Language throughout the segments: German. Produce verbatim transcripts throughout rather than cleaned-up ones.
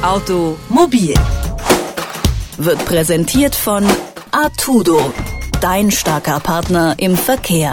Automobil wird präsentiert von Artudo, dein starker Partner im Verkehr.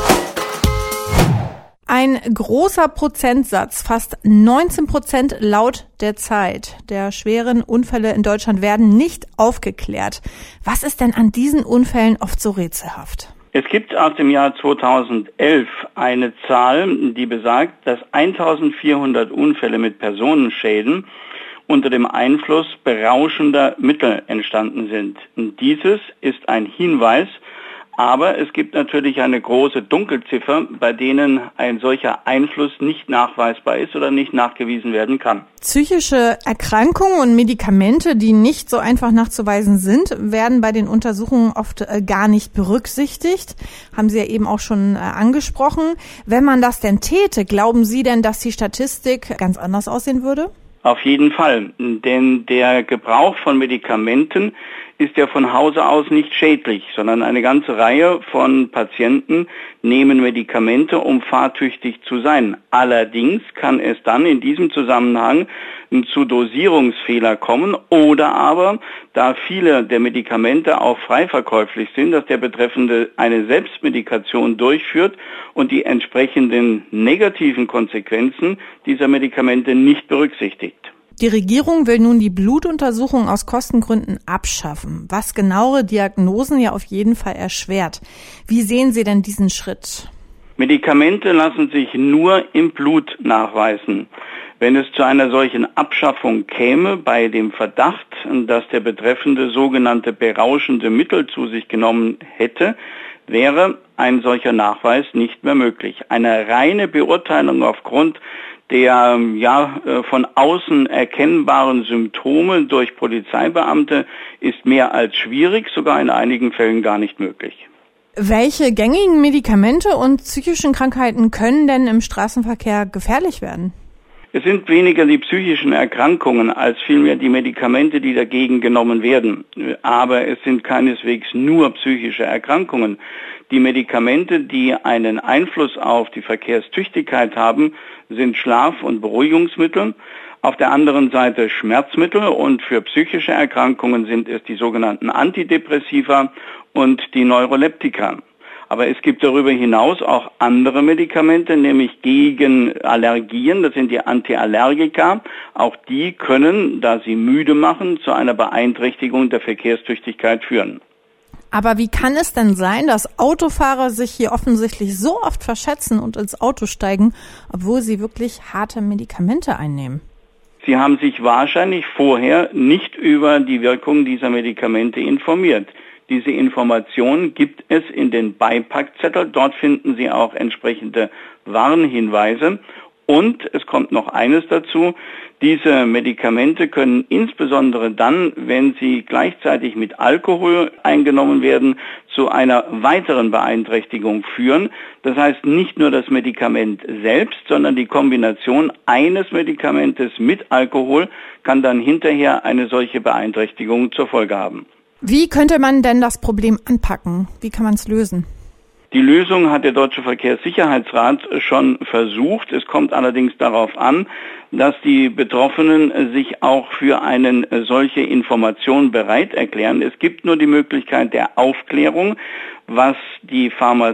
Ein großer Prozentsatz, fast neunzehn Prozent laut der Zeit, der schweren Unfälle in Deutschland werden nicht aufgeklärt. Was ist denn an diesen Unfällen oft so rätselhaft? Es gibt aus dem Jahr zweitausendelf eine Zahl, die besagt, dass eintausendvierhundert Unfälle mit Personenschäden unter dem Einfluss berauschender Mittel entstanden sind. Und dieses ist ein Hinweis, aber es gibt natürlich eine große Dunkelziffer, bei denen ein solcher Einfluss nicht nachweisbar ist oder nicht nachgewiesen werden kann. Psychische Erkrankungen und Medikamente, die nicht so einfach nachzuweisen sind, werden bei den Untersuchungen oft äh, gar nicht berücksichtigt. Haben Sie ja eben auch schon äh, angesprochen. Wenn man das denn täte, glauben Sie denn, dass die Statistik ganz anders aussehen würde? Auf jeden Fall, denn der Gebrauch von Medikamenten ist ja von Hause aus nicht schädlich, sondern eine ganze Reihe von Patienten nehmen Medikamente, um fahrtüchtig zu sein. Allerdings kann es dann in diesem Zusammenhang zu Dosierungsfehler kommen oder aber, da viele der Medikamente auch frei verkäuflich sind, dass der Betreffende eine Selbstmedikation durchführt und die entsprechenden negativen Konsequenzen dieser Medikamente nicht berücksichtigt. Die Regierung will nun die Blutuntersuchung aus Kostengründen abschaffen, was genauere Diagnosen ja auf jeden Fall erschwert. Wie sehen Sie denn diesen Schritt? Medikamente lassen sich nur im Blut nachweisen. Wenn es zu einer solchen Abschaffung käme, bei dem Verdacht, dass der Betreffende sogenannte berauschende Mittel zu sich genommen hätte, wäre ein solcher Nachweis nicht mehr möglich. Eine reine Beurteilung aufgrund der ja von außen erkennbaren Symptome durch Polizeibeamte ist mehr als schwierig, sogar in einigen Fällen gar nicht möglich. Welche gängigen Medikamente und psychischen Krankheiten können denn im Straßenverkehr gefährlich werden? Es sind weniger die psychischen Erkrankungen als vielmehr die Medikamente, die dagegen genommen werden. Aber es sind keineswegs nur psychische Erkrankungen. Die Medikamente, die einen Einfluss auf die Verkehrstüchtigkeit haben, sind Schlaf- und Beruhigungsmittel. Auf der anderen Seite Schmerzmittel und für psychische Erkrankungen sind es die sogenannten Antidepressiva und die Neuroleptika. Aber es gibt darüber hinaus auch andere Medikamente, nämlich gegen Allergien, das sind die Antiallergika. Auch die können, da sie müde machen, zu einer Beeinträchtigung der Verkehrstüchtigkeit führen. Aber wie kann es denn sein, dass Autofahrer sich hier offensichtlich so oft verschätzen und ins Auto steigen, obwohl sie wirklich harte Medikamente einnehmen? Sie haben sich wahrscheinlich vorher nicht über die Wirkung dieser Medikamente informiert. Diese Information gibt es in den Beipackzetteln. Dort finden Sie auch entsprechende Warnhinweise. Und es kommt noch eines dazu. Diese Medikamente können insbesondere dann, wenn sie gleichzeitig mit Alkohol eingenommen werden, zu einer weiteren Beeinträchtigung führen. Das heißt, nicht nur das Medikament selbst, sondern die Kombination eines Medikamentes mit Alkohol kann dann hinterher eine solche Beeinträchtigung zur Folge haben. Wie könnte man denn das Problem anpacken? Wie kann man es lösen? Die Lösung hat der Deutsche Verkehrssicherheitsrat schon versucht. Es kommt allerdings darauf an, dass die Betroffenen sich auch für eine solche Information bereit erklären. Es gibt nur die Möglichkeit der Aufklärung, was die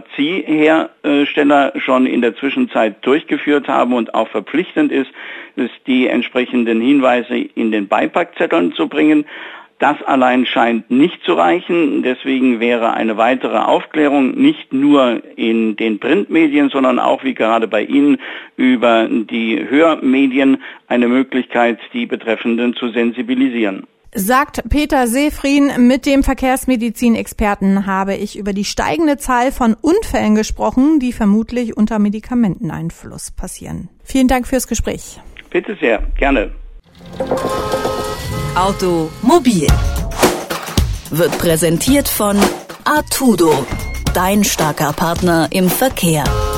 Pharmaziehersteller schon in der Zwischenzeit durchgeführt haben und auch verpflichtend ist, ist die entsprechenden Hinweise in den Beipackzetteln zu bringen. Das allein scheint nicht zu reichen. Deswegen wäre eine weitere Aufklärung nicht nur in den Printmedien, sondern auch, wie gerade bei Ihnen, über die Hörmedien eine Möglichkeit, die Betreffenden zu sensibilisieren. Sagt Peter Seefrien, mit dem Verkehrsmedizin-Experten habe ich über die steigende Zahl von Unfällen gesprochen, die vermutlich unter Medikamenteneinfluss passieren. Vielen Dank fürs Gespräch. Bitte sehr, gerne. Automobil wird präsentiert von Artudo, dein starker Partner im Verkehr.